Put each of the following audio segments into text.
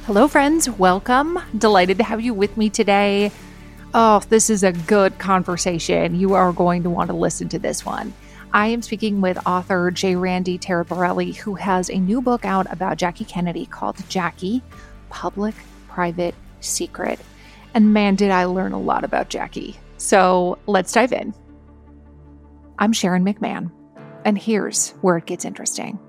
Hello, friends. Welcome. Delighted to have you with me today. Oh, this is a good conversation. You are going to want to listen to this one. I am speaking with author J. Randy Taraborelli, who has a new book out about Jackie Kennedy called Jackie, Public-Private Secret. And man, did I learn a lot about Jackie. So let's dive in. I'm Sharon McMahon, and here's where it gets interesting.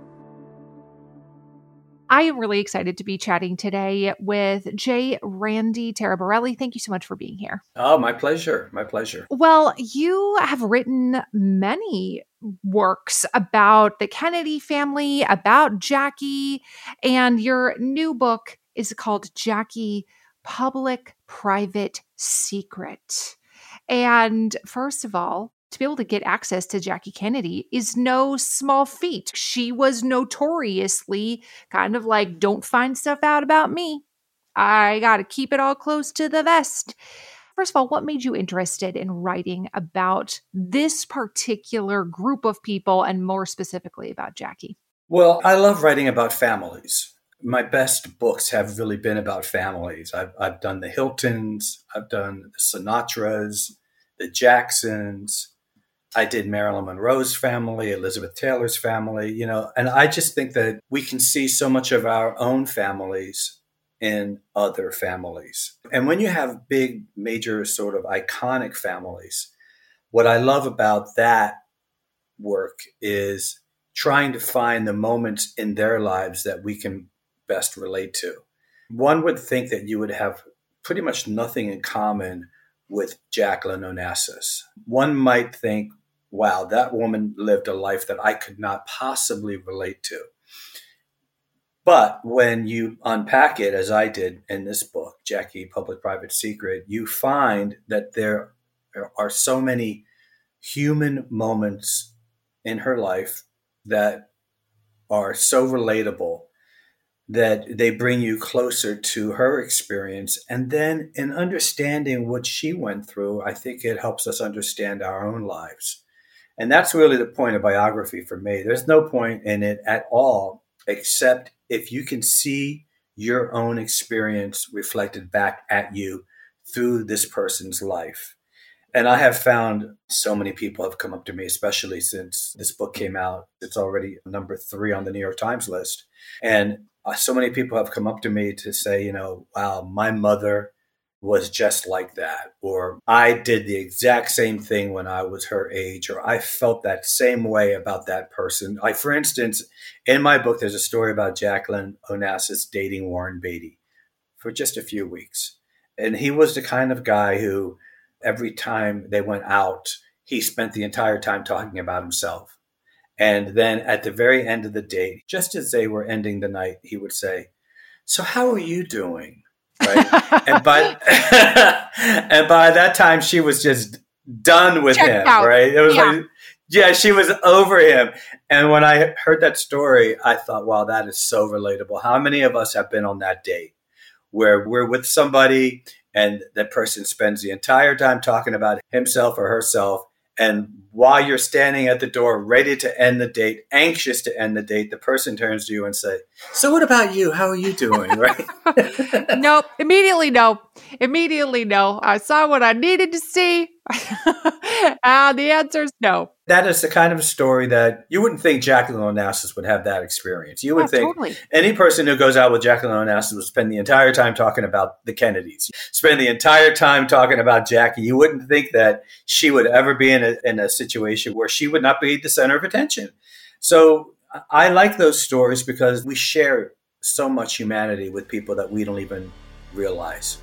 I am really excited to be chatting today with J. Randy Taraborelli. Thank you so much for being here. Oh, my pleasure. My pleasure. Well, you have written many works about the Kennedy family, about Jackie, and your new book is called Jackie, Public-Private Secret. And first of all, to be able to get access to Jackie Kennedy is no small feat. She was notoriously kind of like, don't find stuff out about me. I got to keep it all close to the vest. First of all, what made you interested in writing about this particular group of people and more specifically about Jackie? Well, I love writing about families. My best books have really been about families. I've done the Hiltons, I've done the Sinatras, the Jacksons. I did Marilyn Monroe's family, Elizabeth Taylor's family, and I just think that we can see so much of our own families in other families. And when you have big, major, sort of iconic families, what I love about that work is trying to find the moments in their lives that we can best relate to. One would think that you would have pretty much nothing in common with Jacqueline Onassis. One might think, wow, that woman lived a life that I could not possibly relate to. But when you unpack it, as I did in this book, Jackie, Public-Private Secret, you find that there are so many human moments in her life that are so relatable that they bring you closer to her experience. And then in understanding what she went through, I think it helps us understand our own lives. And that's really the point of biography for me. There's no point in it at all, except if you can see your own experience reflected back at you through this person's life. And I have found so many people have come up to me, especially since this book came out. It's already number 3 on the New York Times list. And so many people have come up to me to say, wow, my mother was just like that. Or I did the exact same thing when I was her age, or I felt that same way about that person. For instance, in my book, there's a story about Jacqueline Onassis dating Warren Beatty for just a few weeks. And he was the kind of guy who every time they went out, he spent the entire time talking about himself. And then at the very end of the date, just as they were ending the night, he would say, "So how are you doing?" Right? and by that time, she was just done with Checked him, out. Right? It was she was over him. And when I heard that story, I thought, wow, that is so relatable. How many of us have been on that date where we're with somebody and that person spends the entire time talking about himself or herself, and while you're standing at the door, ready to end the date, anxious to end the date, the person turns to you and say, "So what about you? How are you doing?" Right? Nope. Immediately no. I saw what I needed to see. The answer is no. That is the kind of story that you wouldn't think Jacqueline Onassis would have that experience. You would think totally. Any person who goes out with Jacqueline Onassis would spend the entire time talking about the Kennedys, spend the entire time talking about Jackie. You wouldn't think that she would ever be in a situation where she would not be the center of attention. So I like those stories because we share so much humanity with people that we don't even realize.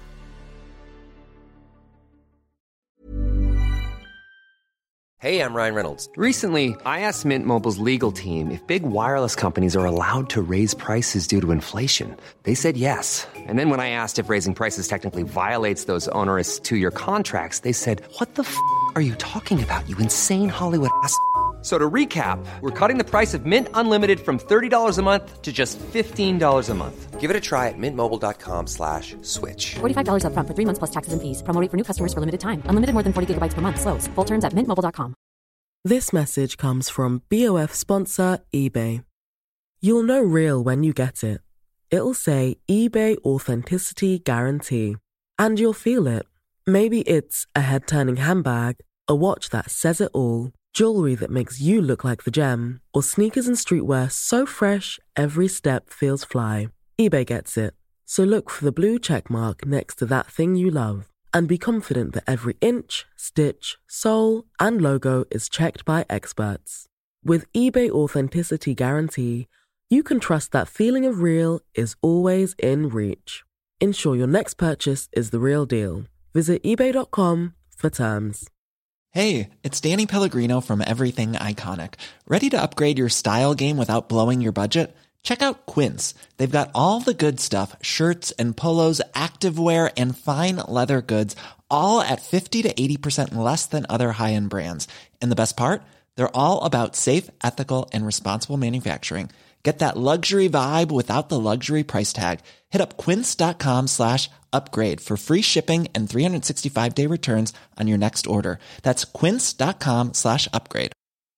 Hey, I'm Ryan Reynolds. Recently, I asked Mint Mobile's legal team if big wireless companies are allowed to raise prices due to inflation. They said yes. And then when I asked if raising prices technically violates those onerous 2-year contracts, they said, "What the f*** are you talking about, you insane Hollywood ass?" So to recap, we're cutting the price of Mint Unlimited from $30 a month to just $15 a month. Give it a try at mintmobile.com/switch. $45 up front for 3 months plus taxes and fees. Promo rate for new customers for limited time. Unlimited more than 40 gigabytes per month. Slows full terms at mintmobile.com. This message comes from BOF sponsor eBay. You'll know real when you get it. it'll say eBay Authenticity Guarantee. And you'll feel it. Maybe it's a head-turning handbag, a watch that says it all, jewelry that makes you look like the gem, or sneakers and streetwear so fresh every step feels fly. eBay gets it. So look for the blue check mark next to that thing you love and be confident that every inch, stitch, sole, and logo is checked by experts. With eBay Authenticity Guarantee, you can trust that feeling of real is always in reach. Ensure your next purchase is the real deal. Visit eBay.com for terms. Hey, it's Danny Pellegrino from Everything Iconic. Ready to upgrade your style game without blowing your budget? Check out Quince. They've got all the good stuff, shirts and polos, activewear, and fine leather goods, all at 50 to 80% less than other high-end brands. And the best part? They're all about safe, ethical, and responsible manufacturing. Get that luxury vibe without the luxury price tag. Hit up quince.com/upgrade for free shipping and 365-day returns on your next order. That's quince.com/upgrade.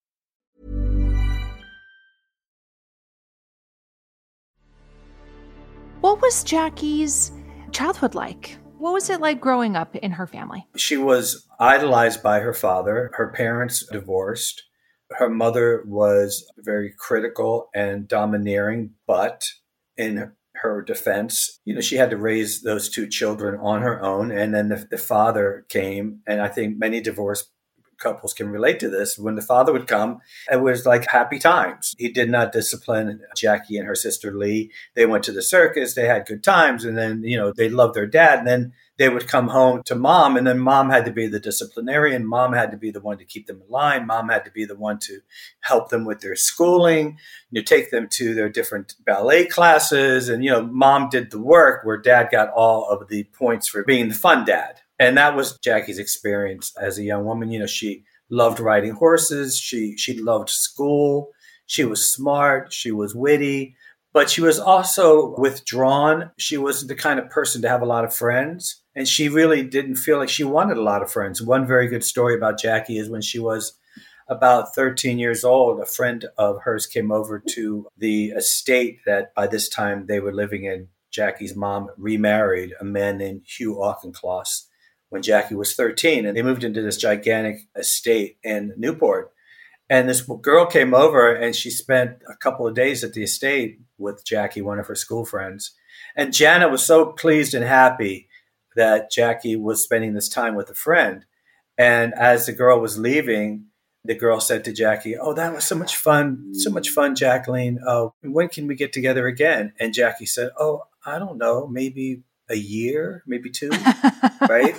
What was Jackie's childhood like? What was it like growing up in her family? She was idolized by her father. Her parents divorced. Her mother was very critical and domineering, but in her defense, she had to raise those two children on her own. And then the father came, and I think many divorced couples can relate to this. When the father would come, it was like happy times. He did not discipline Jackie and her sister Lee. They went to the circus, they had good times, and then, they loved their dad. And then they would come home to mom, and then mom had to be the disciplinarian. Mom had to be the one to keep them in line. Mom had to be the one to help them with their schooling, take them to their different ballet classes. And, mom did the work where dad got all of the points for being the fun dad. And that was Jackie's experience as a young woman. She loved riding horses. She loved school. She was smart. She was witty. But she was also withdrawn. She wasn't the kind of person to have a lot of friends. And she really didn't feel like she wanted a lot of friends. One very good story about Jackie is when she was about 13 years old, a friend of hers came over to the estate that by this time they were living in. Jackie's mom remarried a man named Hugh Auchincloss when Jackie was 13. And they moved into this gigantic estate in Newport. And this girl came over and she spent a couple of days at the estate with Jackie, one of her school friends. And Janet was so pleased and happy that Jackie was spending this time with a friend. And as the girl was leaving, the girl said to Jackie, "Oh, that was so much fun, Jacqueline. Oh, when can we get together again?" And Jackie said, "Oh, I don't know, maybe a year, maybe two," right?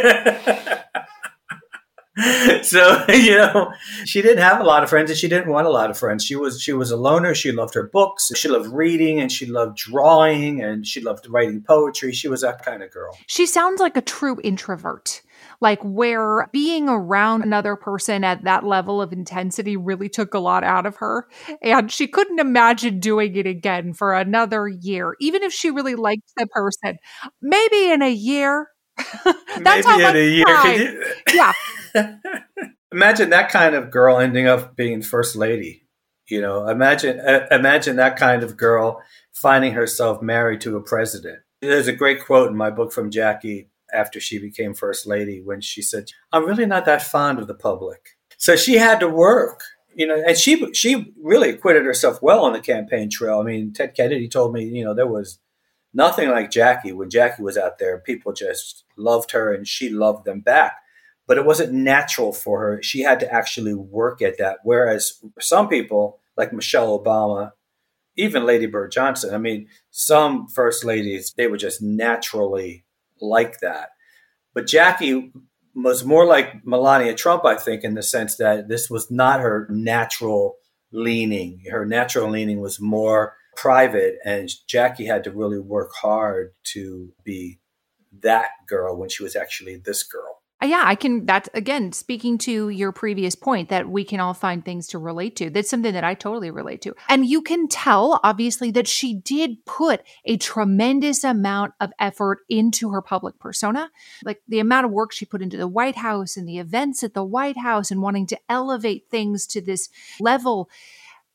So, she didn't have a lot of friends and she didn't want a lot of friends. She was a loner. She loved her books. She loved reading and she loved drawing and she loved writing poetry. She was that kind of girl. She sounds like a true introvert, like where being around another person at that level of intensity really took a lot out of her. And she couldn't imagine doing it again for another year, even if she really liked the person. Maybe in a year. That's maybe in a year. Yeah. Imagine that kind of girl ending up being first lady. Imagine that kind of girl finding herself married to a president. There's a great quote in my book from Jackie after she became first lady when she said, "I'm really not that fond of the public." So she had to work, and she really acquitted herself well on the campaign trail. I mean, Ted Kennedy told me, there was nothing like Jackie. When Jackie was out there, people just loved her and she loved them back. But it wasn't natural for her. She had to actually work at that. Whereas some people, like Michelle Obama, even Lady Bird Johnson, I mean, some first ladies, they were just naturally like that. But Jackie was more like Melania Trump, I think, in the sense that this was not her natural leaning. Her natural leaning was more private, and Jackie had to really work hard to be that girl when she was actually this girl. Yeah, that's again, speaking to your previous point that we can all find things to relate to. That's something that I totally relate to. And you can tell, obviously, that she did put a tremendous amount of effort into her public persona. Like the amount of work she put into the White House and the events at the White House and wanting to elevate things to this level.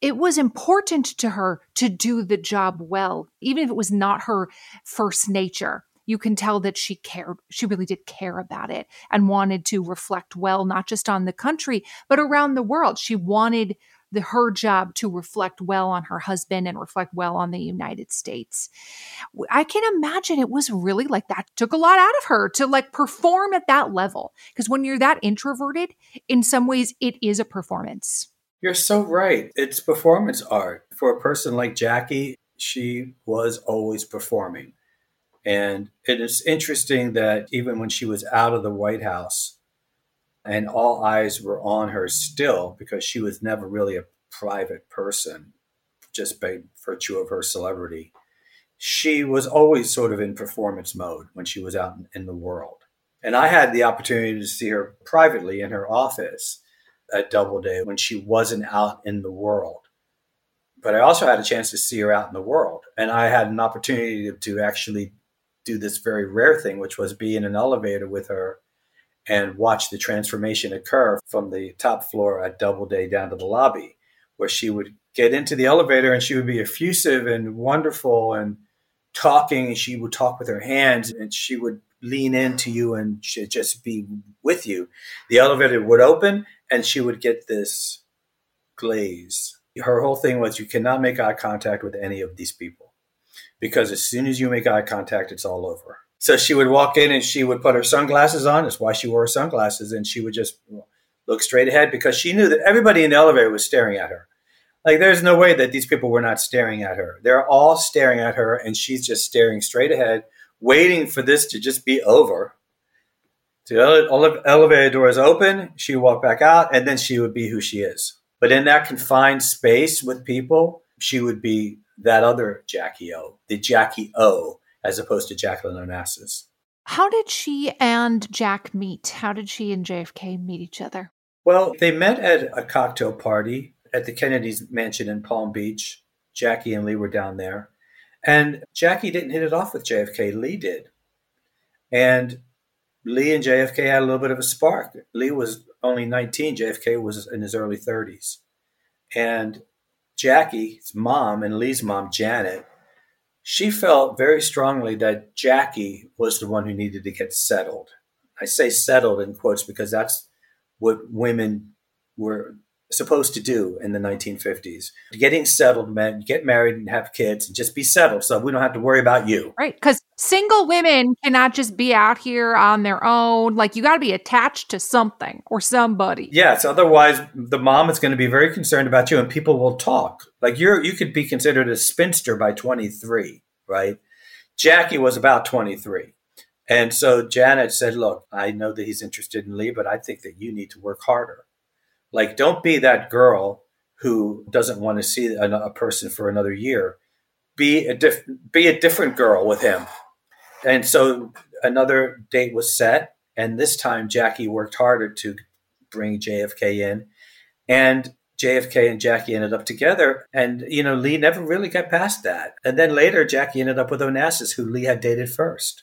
it was important to her to do the job well, even if it was not her first nature. You can tell that she cared. She really did care about it and wanted to reflect well, not just on the country, but around the world. She wanted her job to reflect well on her husband and reflect well on the United States. I can imagine it was really like that took a lot out of her to like perform at that level. Because when you're that introverted, in some ways, it is a performance. You're so right. It's performance art. For a person like Jackie, she was always performing. And it is interesting that even when she was out of the White House, and all eyes were on her still, because she was never really a private person, just by virtue of her celebrity. She was always sort of in performance mode when she was out in the world. And I had the opportunity to see her privately in her office at Doubleday when she wasn't out in the world. But I also had a chance to see her out in the world. And I had an opportunity to actually do this very rare thing, which was be in an elevator with her and watch the transformation occur from the top floor at Doubleday down to the lobby, where she would get into the elevator and she would be effusive and wonderful and talking. And she would talk with her hands and she would lean into you and she'd just be with you. The elevator would open and she would get this glaze. Her whole thing was you cannot make eye contact with any of these people, because as soon as you make eye contact, it's all over. So she would walk in and she would put her sunglasses on. That's why she wore her sunglasses. And she would just look straight ahead, because she knew that everybody in the elevator was staring at her. Like, there's no way that these people were not staring at her. They're all staring at her, and she's just staring straight ahead, waiting for this to just be over. The elevator doors open, she would walk back out, and then she would be who she is. But in that confined space with people, she would be that other Jackie O, the Jackie O, as opposed to Jacqueline Onassis. How did she and Jack meet? How did she and JFK meet each other? Well, they met at a cocktail party at the Kennedy's mansion in Palm Beach. Jackie and Lee were down there. And Jackie didn't hit it off with JFK. Lee did. And Lee and JFK had a little bit of a spark. Lee was only 19. JFK was in his early 30s. And Jackie's mom and Lee's mom, Janet, she felt very strongly that Jackie was the one who needed to get settled. I say settled in quotes because that's what women were supposed to do in the 1950s. Getting settled meant get married and have kids and just be settled so we don't have to worry about you. Right. Because single women cannot just be out here on their own. Like, you got to be attached to something or somebody. Yes. Otherwise, the mom is going to be very concerned about you and people will talk. Like, you could be considered a spinster by 23, right? Jackie was about 23. And so Janet said, look, I know that he's interested in Lee, but I think that you need to work harder. Like, don't be that girl who doesn't want to see a person for another year. Be a different girl with him. And so another date was set. And this time Jackie worked harder to bring JFK in. And JFK and Jackie ended up together. And, Lee never really got past that. And then later, Jackie ended up with Onassis, who Lee had dated first.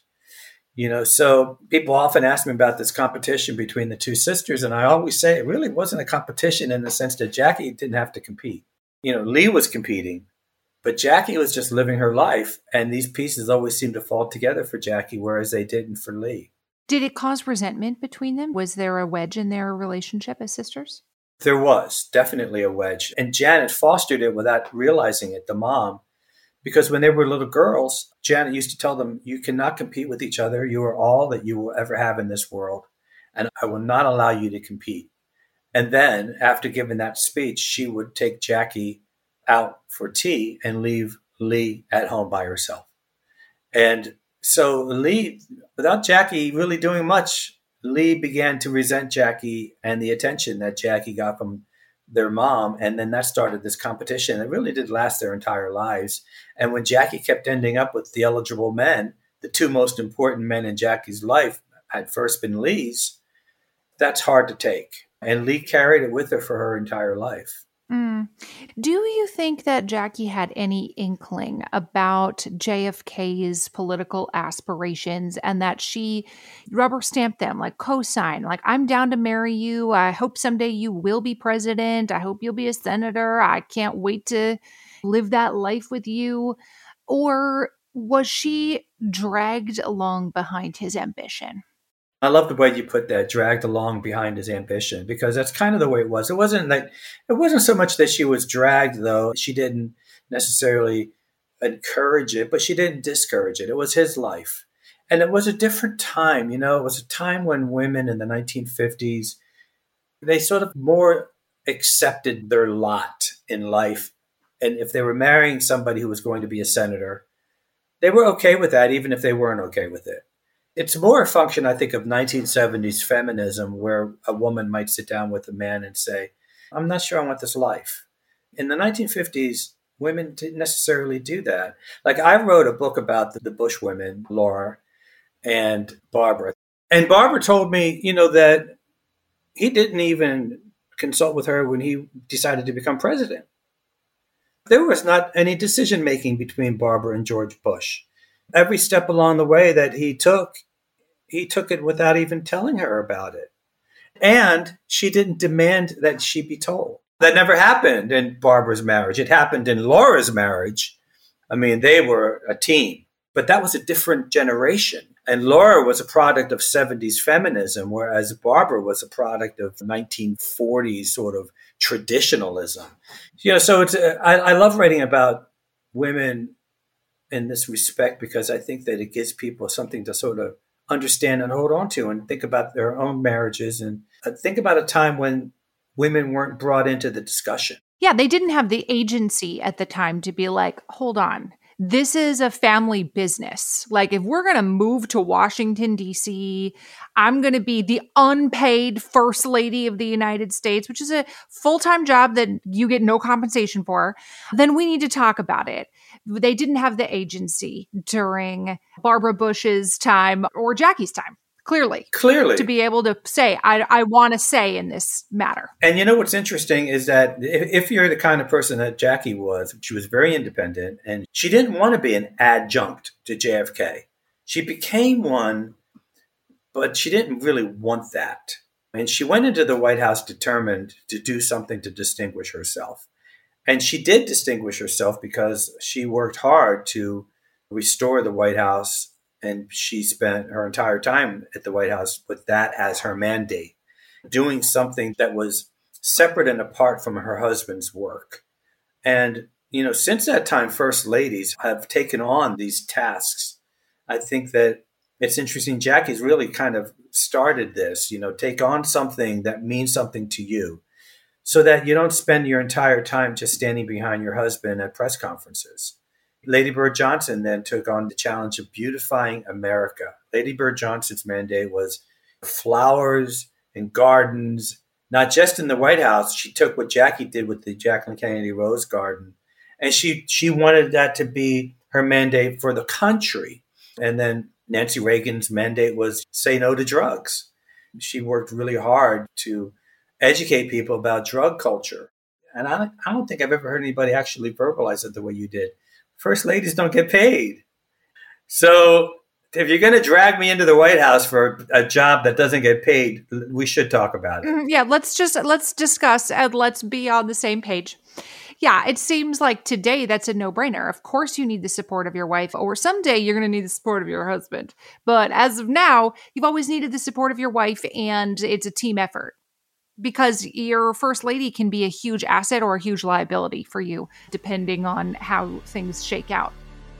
So people often ask me about this competition between the two sisters. And I always say it really wasn't a competition in the sense that Jackie didn't have to compete. Lee was competing, but Jackie was just living her life. And these pieces always seemed to fall together for Jackie, whereas they didn't for Lee. Did it cause resentment between them? Was there a wedge in their relationship as sisters? There was definitely a wedge. And Janet fostered it without realizing it, the mom. Because when they were little girls, Janet used to tell them, you cannot compete with each other. You are all that you will ever have in this world. And I will not allow you to compete. And then after giving that speech, she would take Jackie out for tea and leave Lee at home by herself. And so Lee, without Jackie really doing much, Lee began to resent Jackie and the attention that Jackie got from their mom. And then that started this competition. It really did last their entire lives. And when Jackie kept ending up with the eligible men, the two most important men in Jackie's life had first been Lee's, that's hard to take. And Lee carried it with her for her entire life. Mm. Do you think that Jackie had any inkling about JFK's political aspirations and that she rubber stamped them, like co-sign, like, I'm down to marry you. I hope someday you will be president. I hope you'll be a senator. I can't wait to live that life with you. Or was she dragged along behind his ambition? I love the way you put that, dragged along behind his ambition, because that's kind of the way it was. It wasn't so much that she was dragged, though. She didn't necessarily encourage it, but she didn't discourage it. It was his life. And it was a different time, it was a time when women in the 1950s, they sort of more accepted their lot in life. And if they were marrying somebody who was going to be a senator, they were okay with that, even if they weren't okay with it. It's more a function, I think, of 1970s feminism, where a woman might sit down with a man and say, I'm not sure I want this life. In the 1950s, women didn't necessarily do that. Like, I wrote a book about the Bush women, Laura and Barbara. And Barbara told me, that he didn't even consult with her when he decided to become president. There was not any decision-making between Barbara and George Bush. Every step along the way that he took it without even telling her about it. And she didn't demand that she be told. That never happened in Barbara's marriage. It happened in Laura's marriage. I mean, they were a team, but that was a different generation. And Laura was a product of 70s feminism, whereas Barbara was a product of 1940s sort of traditionalism. So I love writing about women in this respect, because I think that it gives people something to sort of understand and hold on to, and think about their own marriages, and think about a time when women weren't brought into the discussion. Yeah, they didn't have the agency at the time to be like, hold on, this is a family business. Like, if we're going to move to Washington, D.C., I'm going to be the unpaid First Lady of the United States, which is a full-time job that you get no compensation for, then we need to talk about it. They didn't have the agency during Barbara Bush's time or Jackie's time, clearly, to be able to say, I want to say in this matter. And what's interesting is that if you're the kind of person that Jackie was, she was very independent, and she didn't want to be an adjunct to JFK. She became one, but she didn't really want that. And she went into the White House determined to do something to distinguish herself. And she did distinguish herself because she worked hard to restore the White House, and she spent her entire time at the White House with that as her mandate, doing something that was separate and apart from her husband's work. And, since that time, First Ladies have taken on these tasks. I think that it's interesting. Jackie's really kind of started this, take on something that means something to you, so that you don't spend your entire time just standing behind your husband at press conferences. Lady Bird Johnson then took on the challenge of beautifying America. Lady Bird Johnson's mandate was flowers and gardens, not just in the White House. She took what Jackie did with the Jacqueline Kennedy Rose Garden, and she wanted that to be her mandate for the country. And then Nancy Reagan's mandate was say no to drugs. She worked really hard to educate people about drug culture. And I don't think I've ever heard anybody actually verbalize it the way you did. First ladies don't get paid. So if you're going to drag me into the White House for a job that doesn't get paid, we should talk about it. Yeah, let's discuss and let's be on the same page. Yeah, it seems like today that's a no-brainer. Of course you need the support of your wife, or someday you're going to need the support of your husband. But as of now, you've always needed the support of your wife, and it's a team effort. Because your first lady can be a huge asset or a huge liability for you, depending on how things shake out.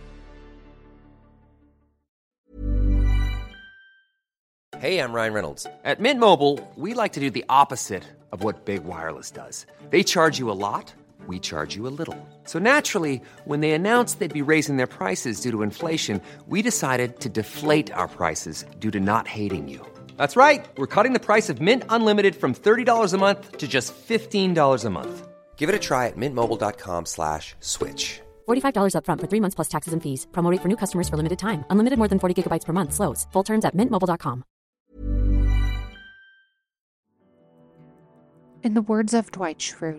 Hey, I'm Ryan Reynolds. At Mint Mobile, we like to do the opposite of what Big Wireless does. They charge you a lot, we charge you a little. So naturally, when they announced they'd be raising their prices due to inflation, we decided to deflate our prices due to not hating you. That's right. We're cutting the price of Mint Unlimited from $30 a month to just $15 a month. Give it a try at mintmobile.com/switch. $45 up front for 3 months plus taxes and fees. Promo rate for new customers for limited time. Unlimited more than 40 gigabytes per month. Slows full terms at mintmobile.com. In the words of Dwight Schrute,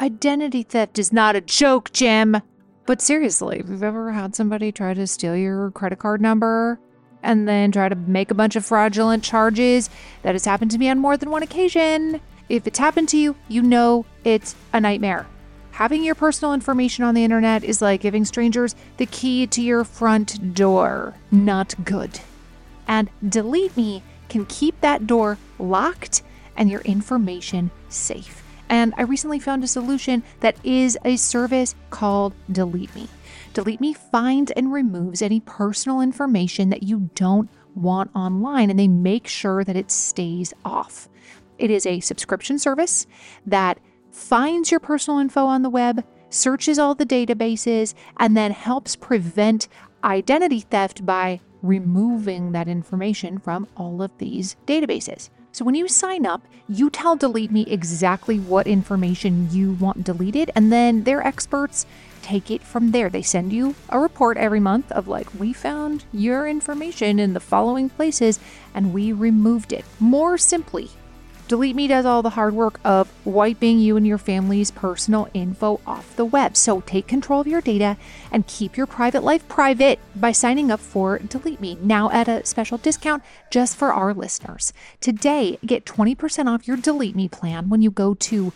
Identity theft is not a joke, Jim. But seriously, if you've ever had somebody try to steal your credit card number and then try to make a bunch of fraudulent charges, that has happened to me on more than one occasion. If it's happened to you, you know it's a nightmare. Having your personal information on the internet is like giving strangers the key to your front door. Not good. And Delete Me can keep that door locked and your information safe. And I recently found a solution that is a service called Delete Me. Delete Me finds and removes any personal information that you don't want online, and they make sure that it stays off. It is a subscription service that finds your personal info on the web, searches all the databases, and then helps prevent identity theft by removing that information from all of these databases. So when you sign up, you tell Delete Me exactly what information you want deleted, and then their experts take it from there. They send you a report every month of like, we found your information in the following places and we removed it. More simply, Delete Me does all the hard work of wiping you and your family's personal info off the web. So take control of your data and keep your private life private by signing up for Delete Me, now at a special discount just for our listeners. Today, get 20% off your Delete Me plan when you go to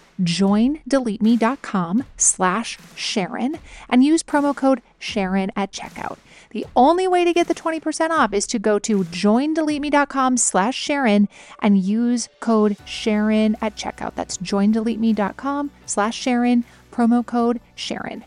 joindeleteme.com/Sharon and use promo code Sharon at checkout. The only way to get the 20% off is to go to joindeleteme.com/Sharon and use code Sharon at checkout. That's joindeleteme.com/Sharon, promo code Sharon.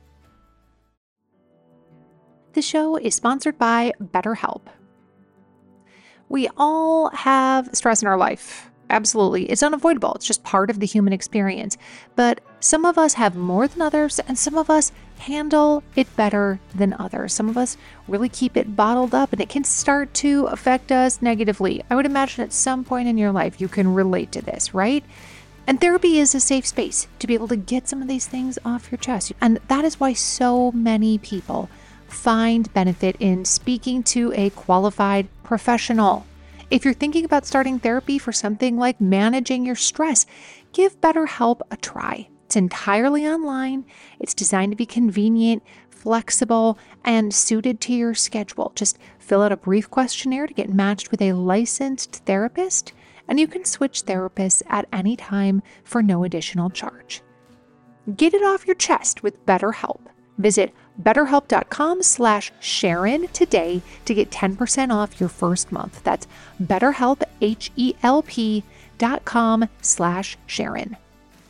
The show is sponsored by BetterHelp. We all have stress in our life. Absolutely. It's unavoidable. It's just part of the human experience. But some of us have more than others, and some of us handle it better than others. Some of us really keep it bottled up, and it can start to affect us negatively. I would imagine at some point in your life you can relate to this, right? And therapy is a safe space to be able to get some of these things off your chest. And that is why so many people find benefit in speaking to a qualified professional. If you're thinking about starting therapy for something like managing your stress, give BetterHelp a try. It's entirely online. It's designed to be convenient, flexible, and suited to your schedule. Just fill out a brief questionnaire to get matched with a licensed therapist, and you can switch therapists at any time for no additional charge. Get it off your chest with BetterHelp. Visit BetterHelp.com/Sharon today to get 10% off your first month. That's BetterHelp, HELP.com/Sharon.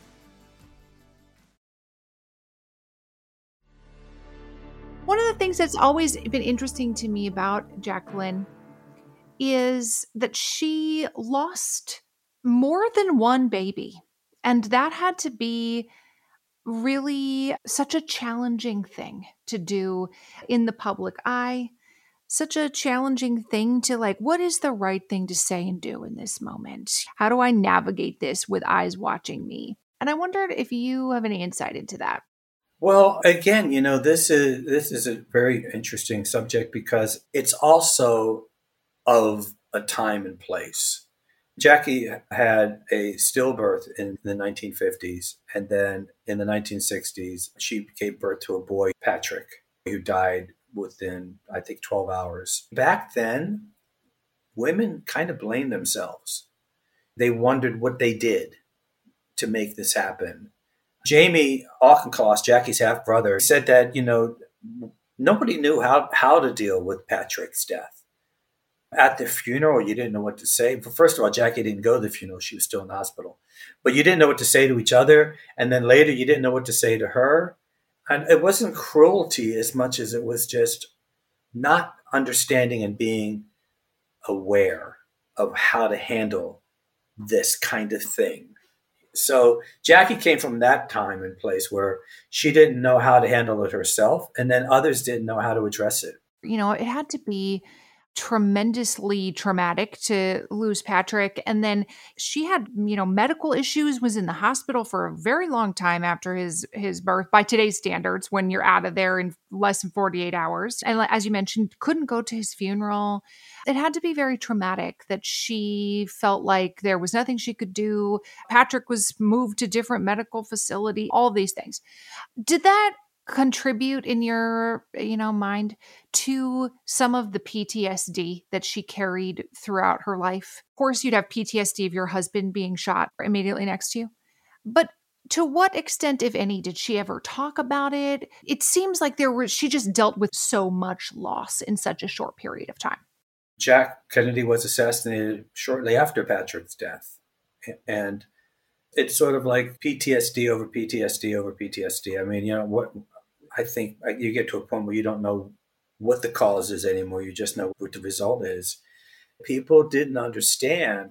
One of the things that's always been interesting to me about Jacqueline is that she lost more than one baby. And that had to be really such a challenging thing to do in the public eye, such a challenging thing to like, what is the right thing to say and do in this moment? How do I navigate this with eyes watching me? And I wondered if you have any insight into that. Well, again, this is a very interesting subject because it's also of a time and place. Jackie had a stillbirth in the 1950s, and then in the 1960s, she gave birth to a boy, Patrick, who died within, I think, 12 hours. Back then, women kind of blamed themselves. They wondered what they did to make this happen. Jamie Auchincloss, Jackie's half-brother, said that, nobody knew how to deal with Patrick's death. At the funeral, you didn't know what to say. First of all, Jackie didn't go to the funeral. She was still in the hospital. But you didn't know what to say to each other. And then later, you didn't know what to say to her. And it wasn't cruelty as much as it was just not understanding and being aware of how to handle this kind of thing. So Jackie came from that time and place where she didn't know how to handle it herself. And then others didn't know how to address it. It had to be tremendously traumatic to lose Patrick. And then she had, medical issues, was in the hospital for a very long time after his birth by today's standards, when you're out of there in less than 48 hours. And as you mentioned, couldn't go to his funeral. It had to be very traumatic that she felt like there was nothing she could do. Patrick was moved to different medical facility, all these things. Did that contribute in your, mind to some of the PTSD that she carried throughout her life? Of course, you'd have PTSD of your husband being shot immediately next to you. But to what extent, if any, did she ever talk about it? It seems like she just dealt with so much loss in such a short period of time. Jack Kennedy was assassinated shortly after Patrick's death. And it's sort of like PTSD over PTSD over PTSD. I mean, I think you get to a point where you don't know what the cause is anymore. You just know what the result is. People didn't understand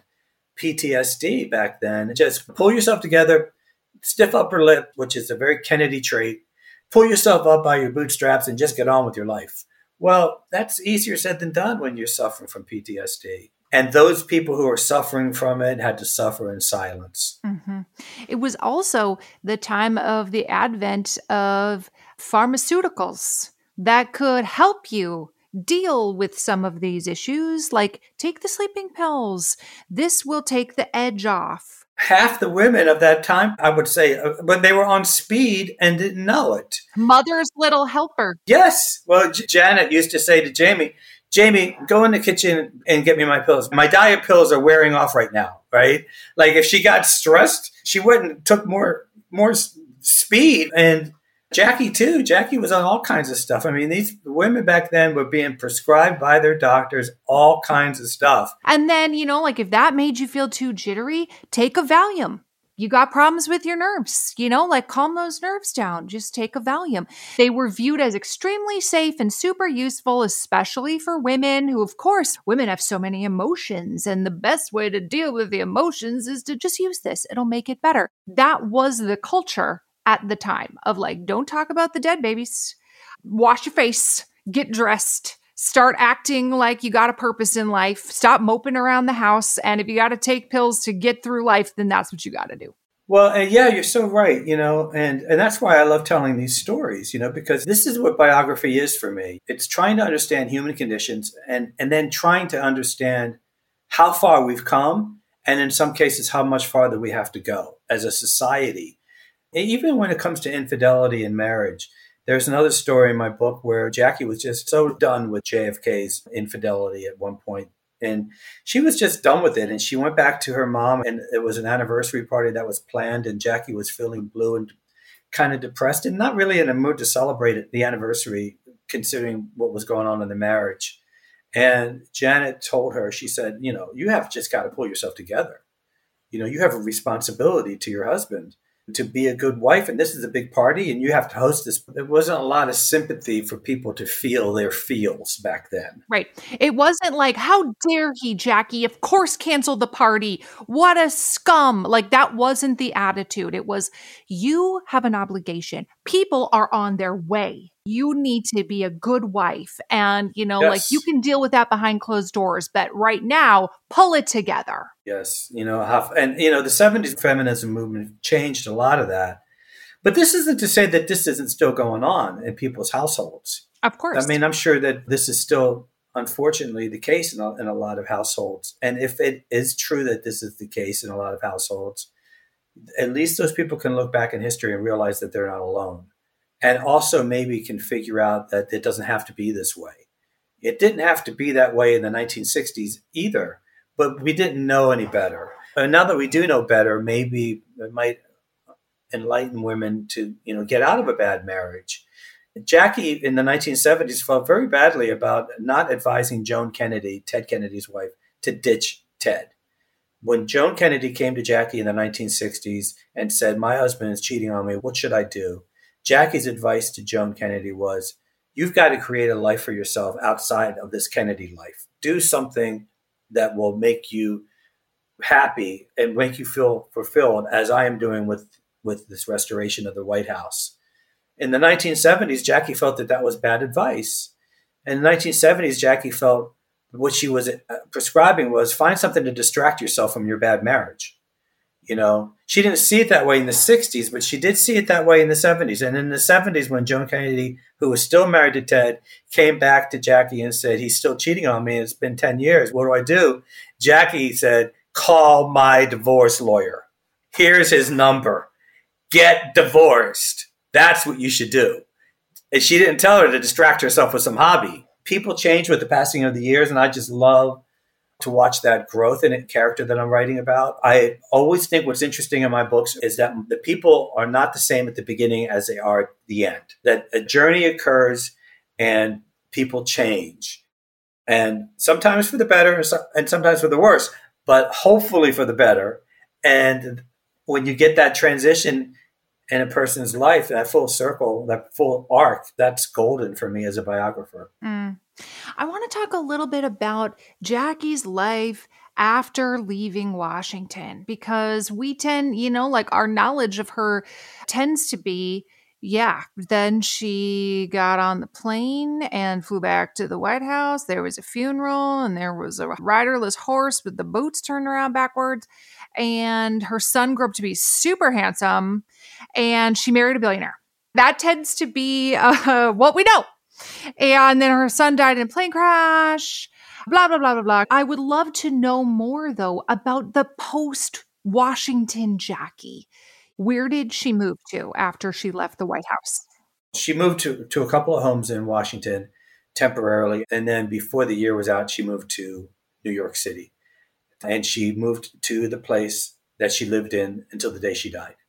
PTSD back then. Just pull yourself together, stiff upper lip, which is a very Kennedy trait. Pull yourself up by your bootstraps and just get on with your life. Well, that's easier said than done when you're suffering from PTSD. And those people who are suffering from it had to suffer in silence. Mm-hmm. It was also the time of the advent of pharmaceuticals that could help you deal with some of these issues, like take the sleeping pills. This will take the edge off. Half the women of that time, I would say, when they were on speed and didn't know it. Mother's little helper. Yes. Well, Janet used to say to Jamie, go in the kitchen and get me my pills. My diet pills are wearing off right now, right? Like if she got stressed, she took more speed. And Jackie too. Jackie was on all kinds of stuff. I mean, these women back then were being prescribed by their doctors all kinds of stuff. And then, like if that made you feel too jittery, take a Valium. You got problems with your nerves, calm those nerves down. Just take a Valium. They were viewed as extremely safe and super useful, especially for women who, of course, women have so many emotions. And the best way to deal with the emotions is to just use this. It'll make it better. That was the culture at the time of don't talk about the dead babies. Wash your face, get dressed, start acting like you got a purpose in life, stop moping around the house. And if you got to take pills to get through life, then that's what you got to do. Well, yeah, you're so right, and that's why I love telling these stories, because this is what biography is for me. It's trying to understand human conditions and then trying to understand how far we've come. And in some cases, how much farther we have to go as a society. Even when it comes to infidelity in marriage, there's another story in my book where Jackie was just so done with JFK's infidelity at one point. And she was just done with it. And she went back to her mom, and it was an anniversary party that was planned. And Jackie was feeling blue and kind of depressed and not really in a mood to celebrate the anniversary, considering what was going on in the marriage. And Janet told her, she said, you have just got to pull yourself together. You have a responsibility to your husband to be a good wife, and this is a big party, and you have to host this. There wasn't a lot of sympathy for people to feel their feels back then. Right. It wasn't like, how dare he, Jackie? Of course, cancel the party. What a scum. That wasn't the attitude. It was, you have an obligation. People are on their way. You need to be a good wife. And, Yes. you can deal with that behind closed doors, but right now, pull it together. Yes. The 70s feminism movement changed a lot of that. But this isn't to say that this isn't still going on in people's households. Of course. I mean, I'm sure that this is still, unfortunately, the case in a lot of households. And if it is true that this is the case in a lot of households, at least those people can look back in history and realize that they're not alone. And also maybe can figure out that it doesn't have to be this way. It didn't have to be that way in the 1960s either, but we didn't know any better. And now that we do know better, maybe it might enlighten women to, get out of a bad marriage. Jackie in the 1970s felt very badly about not advising Joan Kennedy, Ted Kennedy's wife, to ditch Ted. When Joan Kennedy came to Jackie in the 1960s and said, my husband is cheating on me, what should I do? Jackie's advice to Joan Kennedy was, you've got to create a life for yourself outside of this Kennedy life. Do something that will make you happy and make you feel fulfilled, as I am doing with this restoration of the White House. In the 1970s, Jackie felt that was bad advice. In the 1970s, Jackie felt what she was prescribing was find something to distract yourself from your bad marriage. She didn't see it that way in the 60s, but she did see it that way in the 70s. And in the 70s, when Joan Kennedy, who was still married to Ted, came back to Jackie and said, he's still cheating on me. It's been 10 years. What do I do? Jackie said, call my divorce lawyer. Here's his number. Get divorced. That's what you should do. And she didn't tell her to distract herself with some hobby. People change with the passing of the years, and I just love to watch that growth in a character that I'm writing about. I always think what's interesting in my books is that the people are not the same at the beginning as they are at the end. That a journey occurs and people change. And sometimes for the better and sometimes for the worse, but hopefully for the better. And when you get that transition in a person's life, that full circle, that full arc, that's golden for me as a biographer. I want to talk a little bit about Jackie's life after leaving Washington, because we tend, our knowledge of her tends to be, then she got on the plane and flew back to the White House. There was a funeral and there was a riderless horse with the boots turned around backwards. And her son grew up to be super handsome and she married a billionaire. That tends to be what we know. And then her son died in a plane crash, blah, blah, blah, blah, blah. I would love to know more, though, about the post-Washington Jackie. Where did she move to after she left the White House? She moved to a couple of homes in Washington temporarily. And then before the year was out, she moved to New York City. And she moved to the place that she lived in until the day she died.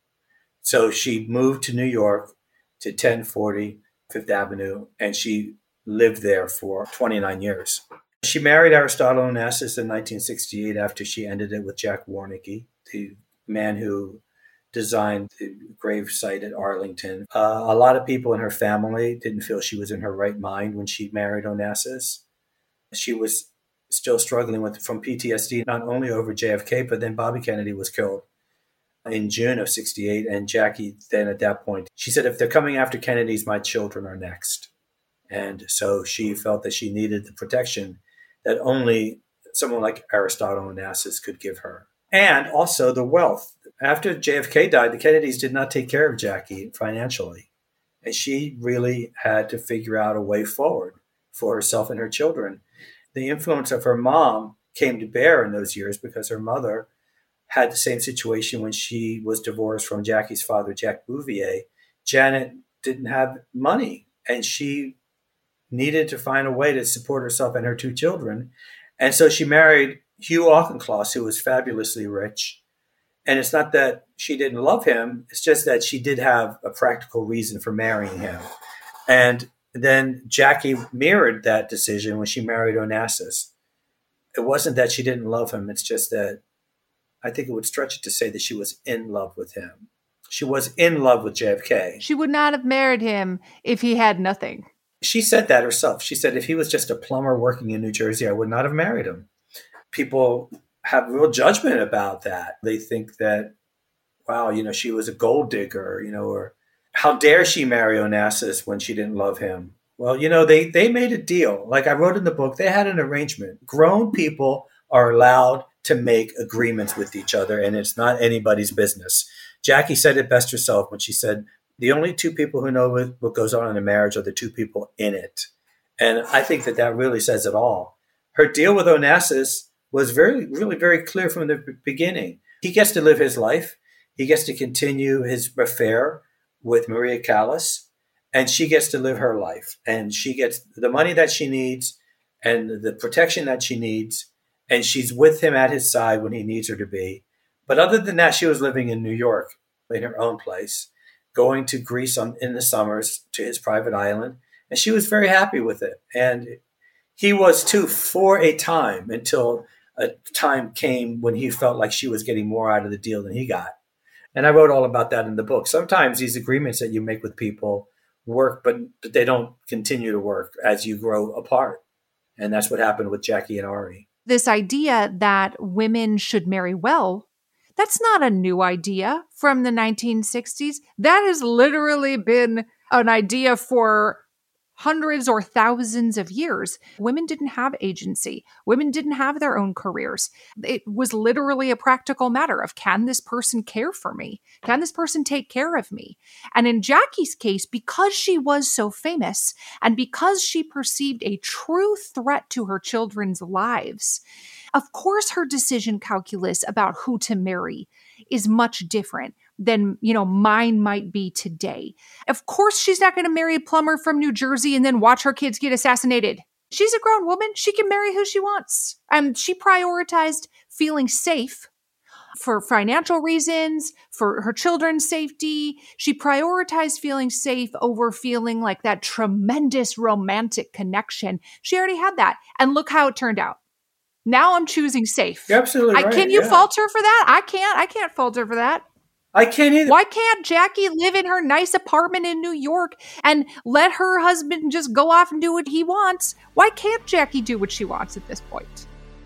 So she moved to New York to 1040 Fifth Avenue, and she lived there for 29 years. She married Aristotle Onassis in 1968 after she ended it with Jack Warneke, the man who designed the grave site at Arlington. A lot of people in her family didn't feel she was in her right mind when she married Onassis. She was still struggling from PTSD, not only over JFK, but then Bobby Kennedy was killed in June of 68. And Jackie then at that point, she said, if they're coming after Kennedys, my children are next. And so she felt that she needed the protection that only someone like Aristotle Onassis could give her. And also the wealth. After JFK died, the Kennedys did not take care of Jackie financially. And she really had to figure out a way forward for herself and her children. The influence of her mom came to bear in those years because her mother had the same situation when she was divorced from Jackie's father, Jack Bouvier. Janet didn't have money, and she needed to find a way to support herself and her two children. And so she married Hugh Auchincloss, who was fabulously rich. And it's not that she didn't love him. It's just that she did have a practical reason for marrying him. And then Jackie mirrored that decision when she married Onassis. It wasn't that she didn't love him. It's just that I think it would stretch it to say that she was in love with him. She was in love with JFK. She would not have married him if he had nothing. She said that herself. She said, if he was just a plumber working in New Jersey, I would not have married him. People have real judgment about that. They think that, wow, she was a gold digger, or how dare she marry Onassis when she didn't love him? Well, they made a deal. Like I wrote in the book, they had an arrangement. Grown people are allowed to make agreements with each other, and it's not anybody's business. Jackie said it best herself when she said, the only two people who know what goes on in a marriage are the two people in it. And I think that really says it all. Her deal with Onassis was really very clear from the beginning. He gets to live his life. He gets to continue his affair with Maria Callas, and she gets to live her life. And she gets the money that she needs and the protection that she needs. And she's with him at his side when he needs her to be. But other than that, she was living in New York in her own place, going to Greece in the summers to his private island. And she was very happy with it. And he was too, for a time, until a time came when he felt like she was getting more out of the deal than he got. And I wrote all about that in the book. Sometimes these agreements that you make with people work, but they don't continue to work as you grow apart. And that's what happened with Jackie and Ari. This idea that women should marry well, that's not a new idea from the 1960s. That has literally been an idea for hundreds or thousands of years, women didn't have agency. Women didn't have their own careers. It was literally a practical matter of, can this person care for me? Can this person take care of me? And in Jackie's case, because she was so famous and because she perceived a true threat to her children's lives, of course her decision calculus about who to marry is much different than, mine might be today. Of course, she's not going to marry a plumber from New Jersey and then watch her kids get assassinated. She's a grown woman. She can marry who she wants. She prioritized feeling safe for financial reasons, for her children's safety. She prioritized feeling safe over feeling like that tremendous romantic connection. She already had that. And look how it turned out. Now I'm choosing safe. You're absolutely right. Can you fault her for that? I can't fault her for that. I can't either. Why can't Jackie live in her nice apartment in New York and let her husband just go off and do what he wants? Why can't Jackie do what she wants at this point?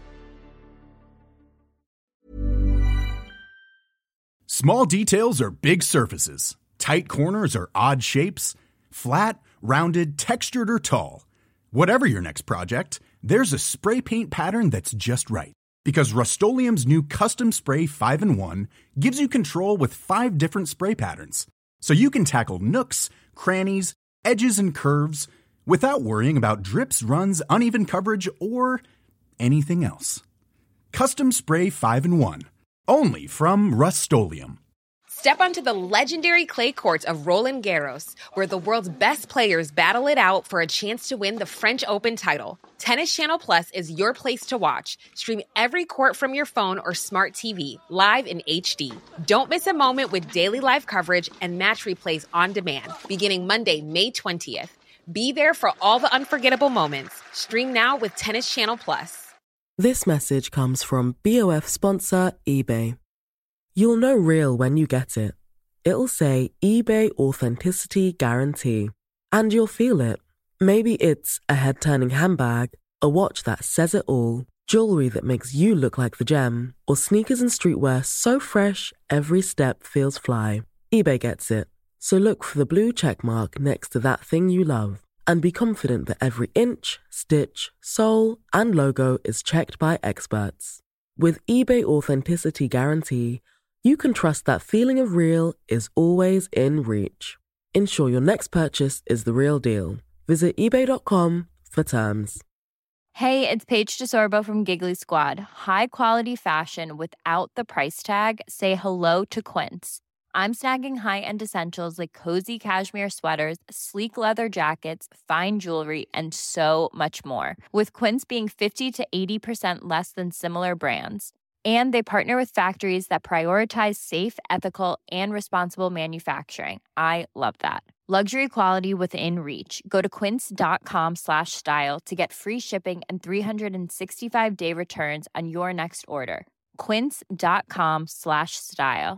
Small details are big surfaces. Tight corners are odd shapes. Flat, rounded, textured, or tall. Whatever your next project, there's a spray paint pattern that's just right. Because Rust-Oleum's new Custom Spray 5-in-1 gives you control with 5 different spray patterns. So you can tackle nooks, crannies, edges, and curves without worrying about drips, runs, uneven coverage, or anything else. Custom Spray 5-in-1. Only from Rust-Oleum. Step onto the legendary clay courts of Roland Garros, where the world's best players battle it out for a chance to win the French Open title. Tennis Channel Plus is your place to watch. Stream every court from your phone or smart TV, live in HD. Don't miss a moment with daily live coverage and match replays on demand, beginning Monday, May 20th. Be there for all the unforgettable moments. Stream now with Tennis Channel Plus. This message comes from BOF sponsor eBay. You'll know real when you get it. It'll say eBay Authenticity Guarantee. And you'll feel it. Maybe it's a head-turning handbag, a watch that says it all, jewelry that makes you look like the gem, or sneakers and streetwear so fresh every step feels fly. eBay gets it. So look for the blue check mark next to that thing you love. And be confident that every inch, stitch, sole, and logo is checked by experts. With eBay Authenticity Guarantee, you can trust that feeling of real is always in reach. Ensure your next purchase is the real deal. Visit eBay.com for terms. Hey, it's Paige DeSorbo from Giggly Squad. High quality fashion without the price tag. Say hello to Quince. I'm snagging high-end essentials like cozy cashmere sweaters, sleek leather jackets, fine jewelry, and so much more. With Quince being 50 to 80% less than similar brands. And they partner with factories that prioritize safe, ethical, and responsible manufacturing. I love that. Luxury quality within reach. Go to quince.com/style to get free shipping and 365-day returns on your next order. Quince.com/style.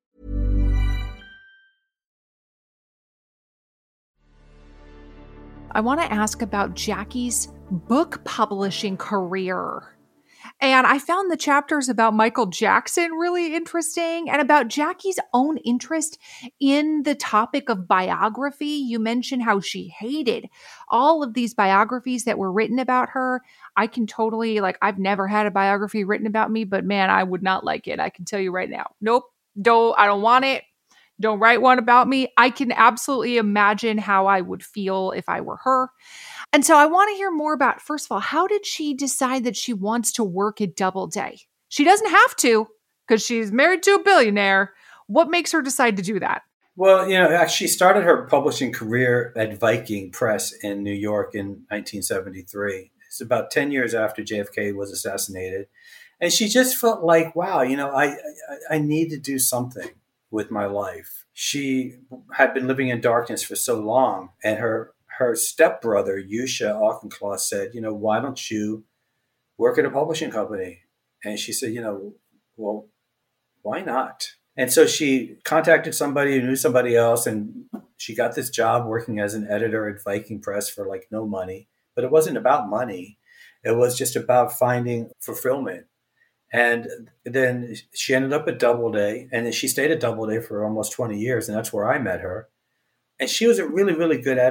I want to ask about Jackie's book publishing career. And I found the chapters about Michael Jackson really interesting and about Jackie's own interest in the topic of biography. You mentioned how she hated all of these biographies that were written about her. I can totally, I've never had a biography written about me, but man, I would not like it. I can tell you right now. Nope, I don't want it. Don't write one about me. I can absolutely imagine how I would feel if I were her. And so I want to hear more about, first of all, how did she decide that she wants to work at Doubleday? She doesn't have to because she's married to a billionaire. What makes her decide to do that? Well, she started her publishing career at Viking Press in New York in 1973. It's about 10 years after JFK was assassinated. And she just felt like, wow, I need to do something with my life. She had been living in darkness for so long, and her stepbrother, Yusha Auchincloss, said, why don't you work at a publishing company? And she said, well, why not? And so she contacted somebody who knew somebody else, and she got this job working as an editor at Viking Press for no money. But it wasn't about money. It was just about finding fulfillment. And then she ended up at Doubleday, and then she stayed at Doubleday for almost 20 years, and that's where I met her. And she was a really, really good editor.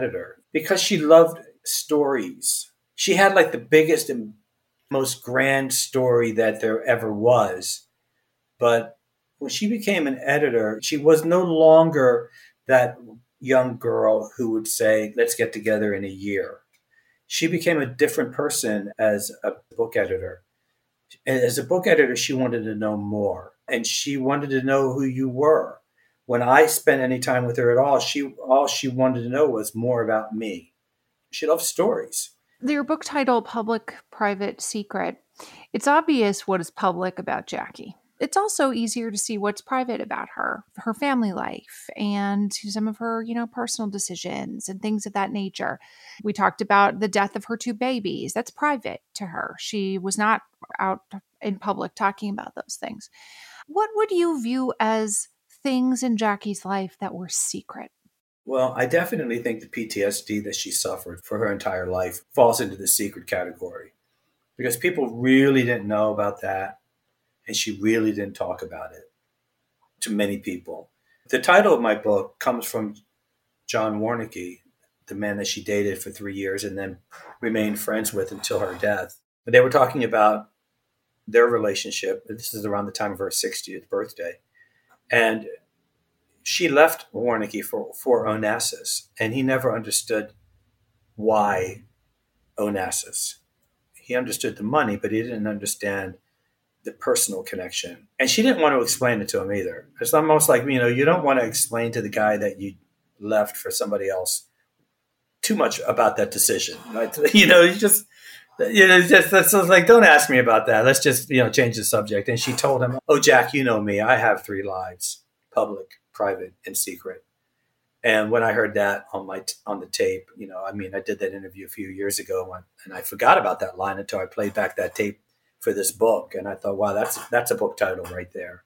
because she loved stories. She had like the biggest and most grand story that there ever was. But when she became an editor, she was no longer that young girl who would say, let's get together in a year. She became a different person as a book editor. As a book editor, she wanted to know more, and she wanted to know who you were. When I spent any time with her at all she wanted to know was more about me. She loved stories. Your book title, Public, Private, Secret. It's obvious what is public about Jackie. It's also easier to see what's private about her family life, and some of her, personal decisions and things of that nature. We talked about the death of her 2 babies. That's private to her. She was not out in public talking about those things. What would you view as things in Jackie's life that were secret? Well, I definitely think the PTSD that she suffered for her entire life falls into the secret category, because people really didn't know about that. And she really didn't talk about it to many people. The title of my book comes from John Warnke, the man that she dated for 3 years and then remained friends with until her death. But they were talking about their relationship. This is around the time of her 60th birthday. And she left Warnke for Onassis, and he never understood why Onassis. He understood the money, but he didn't understand the personal connection. And she didn't want to explain it to him either. It's almost like, you don't want to explain to the guy that you left for somebody else too much about that decision. Right? Just like, don't ask me about that. Let's just, change the subject. And she told him, oh, Jack, you know me. I have 3 lives: public, private, and secret. And when I heard that on the tape, I did that interview a few years ago, and I forgot about that line until I played back that tape for this book. And I thought, wow, that's a book title right there.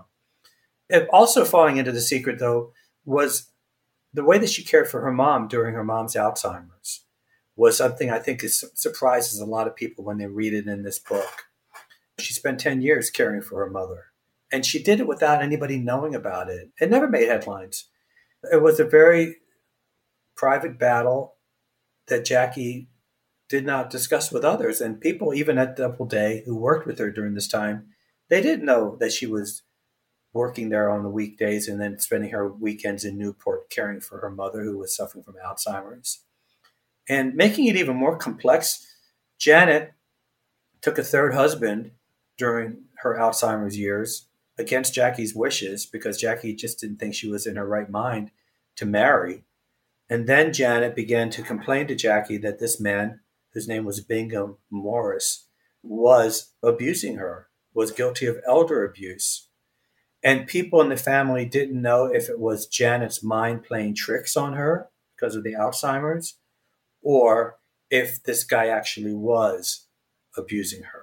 It also falling into the secret, though, was the way that she cared for her mom during her mom's Alzheimer's was something I think surprises a lot of people when they read it in this book. She spent 10 years caring for her mother, and she did it without anybody knowing about it. It never made headlines. It was a very private battle that Jackie did not discuss with others. And people, even at Doubleday, who worked with her during this time, they didn't know that she was working there on the weekdays and then spending her weekends in Newport caring for her mother, who was suffering from Alzheimer's. And making it even more complex, Janet took a 3rd husband during her Alzheimer's years against Jackie's wishes, because Jackie just didn't think she was in her right mind to marry. And then Janet began to complain to Jackie that this man, whose name was Bingham Morris, was abusing her, was guilty of elder abuse. And people in the family didn't know if it was Janet's mind playing tricks on her because of the Alzheimer's, or if this guy actually was abusing her.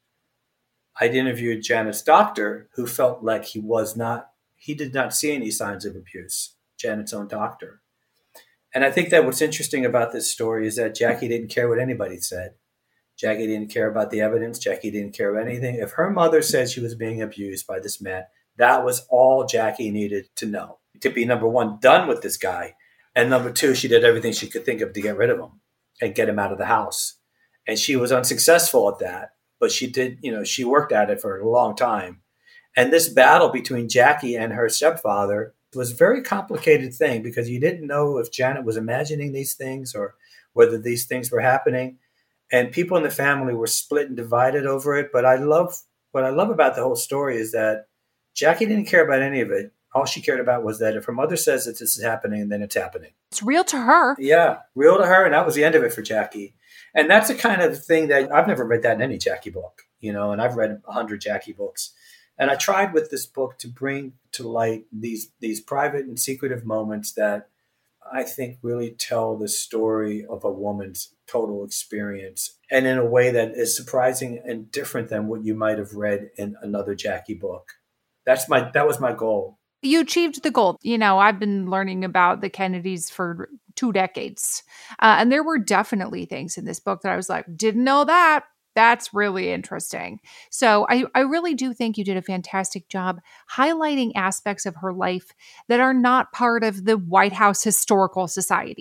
I'd interviewed Janet's doctor, who felt like he did not see any signs of abuse, Janet's own doctor. And I think that what's interesting about this story is that Jackie didn't care what anybody said. Jackie didn't care about the evidence. Jackie didn't care about anything. If her mother said she was being abused by this man, that was all Jackie needed to know. To be, number one, done with this guy. And number 2, she did everything she could think of to get rid of him and get him out of the house. And she was unsuccessful at that. But she did, she worked at it for a long time. And this battle between Jackie and her stepfather was a very complicated thing, because you didn't know if Janet was imagining these things or whether these things were happening. And people in the family were split and divided over it. But what I love about the whole story is that Jackie didn't care about any of it. All she cared about was that if her mother says that this is happening, then it's happening. It's real to her. Yeah, real to her. And that was the end of it for Jackie. And that's the kind of thing that I've never read that in any Jackie book, and I've read 100 Jackie books. And I tried with this book to bring to light these private and secretive moments that I think really tell the story of a woman's total experience, and in a way that is surprising and different than what you might have read in another Jackie book. That was my goal. You achieved the goal. I've been learning about the Kennedys for 2 decades. And there were definitely things in this book that I was like, didn't know that. That's really interesting. So I really do think you did a fantastic job highlighting aspects of her life that are not part of the White House Historical Society.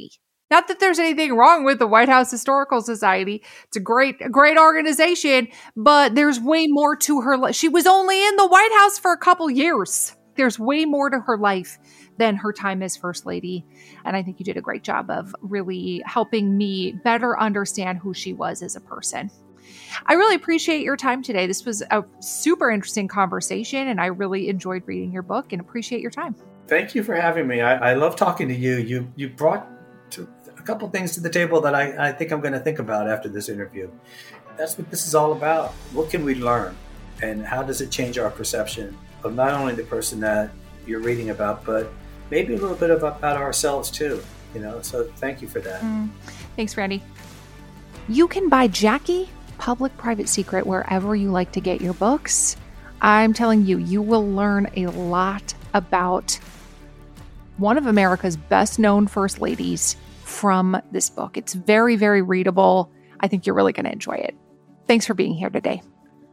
Not that there's anything wrong with the White House Historical Society. It's a great organization, but there's way more to her life. She was only in the White House for a couple years. There's way more to her life than her time as First Lady. And I think you did a great job of really helping me better understand who she was as a person. I really appreciate your time today. This was a super interesting conversation, and I really enjoyed reading your book and appreciate your time. Thank you for having me. I love talking to you. You brought a couple things to the table that I think I'm going to think about after this interview. That's what this is all about. What can we learn? And how does it change our perception of not only the person that you're reading about, but maybe a little bit about ourselves too. So thank you for that. Thanks, Randy. You can buy Jackie, Public-Private Secret wherever you like to get your books. I'm telling you, you will learn a lot about one of America's best known first ladies from this book. It's very, very readable. I think you're really going to enjoy it. Thanks for being here today.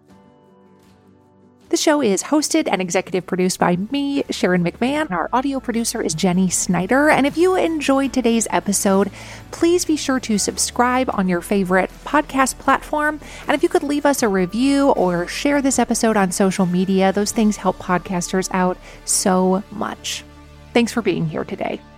The show is hosted and executive produced by me, Sharon McMahon. Our audio producer is Jenny Snyder. And if you enjoyed today's episode, please be sure to subscribe on your favorite podcast platform. And if you could leave us a review or share this episode on social media, those things help podcasters out so much. Thanks for being here today.